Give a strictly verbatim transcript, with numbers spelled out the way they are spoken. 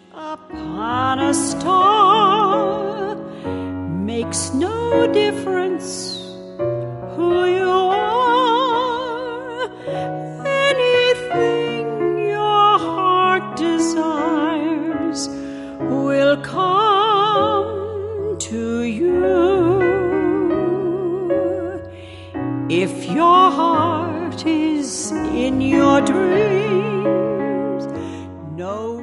upon a star. Makes no difference who you are. Anything your heart desires will come to you. If your heart is in your dreams, no